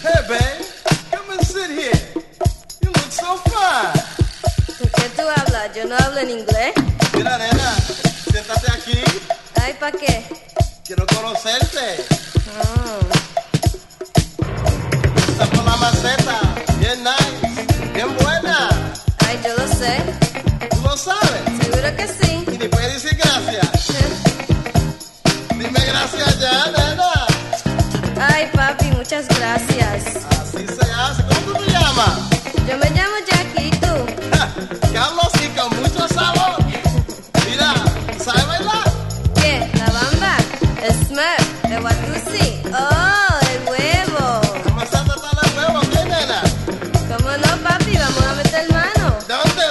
Hey, babe, come and sit here. You look so fine. ¿Por qué tú hablas? Yo no hablo en inglés. Mira, nena, siéntate aquí. Ay, ¿para qué? Quiero conocerte. Oh. Está por la maceta. Bien nice. Bien buena. Ay, yo lo sé. ¿Tú lo sabes? Seguro que sí. Y ni puedes decir gracias. Dime gracias ya, nena. Ay, papi, muchas gracias. Así se hace. ¿Cómo tú te llamas? Yo me llamo Jackie, ¿y tú? Carlos y con mucho sabor. Mira, ¿sabes bailar? ¿Qué? ¿La bamba? ¿El Smurf? ¿El Watusi? ¡Oh, el huevo! ¿Cómo se trata el huevo? ¿Qué, nena? ¿Cómo no, papi? Vamos a meter mano. ¿Dónde?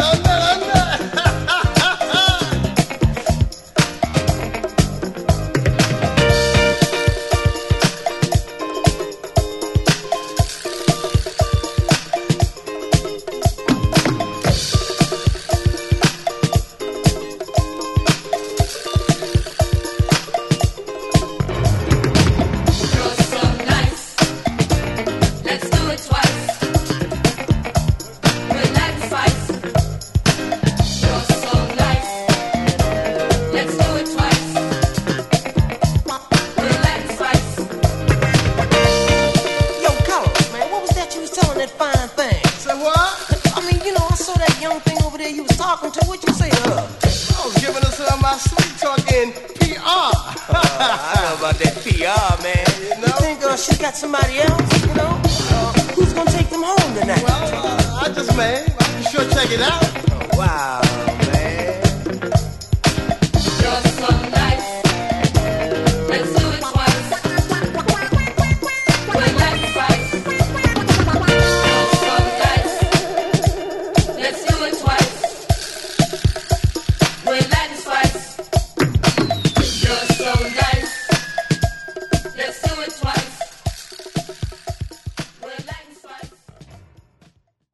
talking to? What you say to her? I was giving her some of my sweet talking PR. I don't know about that PR, man. You know? You think she got somebody else, you know? Who's gonna take them home tonight? Well, I just may. I can sure check it out. Oh, wow.